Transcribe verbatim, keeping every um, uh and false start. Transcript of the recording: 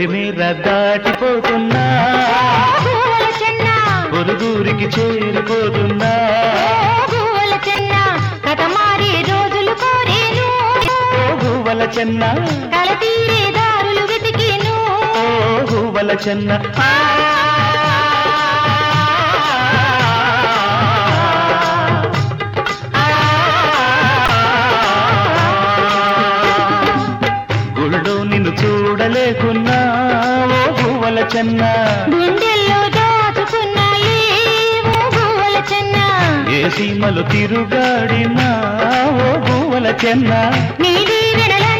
పొలిమేర దాటిపోతున్నా గువ్వల చెన్న పొరుగురికి చేరిపోతున్నా గువ్వల చెన్న కథ మారే రోజులు కోరేను ఓ గువ్వల చెన్న కల తీరే దారులు వెతికేను ఓ గువ్వల చెన్న గుళ్ళో నిన్ను చూడలేకున్నా ఓ గువ్వల చెన్న గుండెల్లో దాచుకున్నాయి ఓ గువ్వల చెన్న ఏ సీమలు తిరుగాడినా ఓ గువ్వల చెన్న నీలి వెనల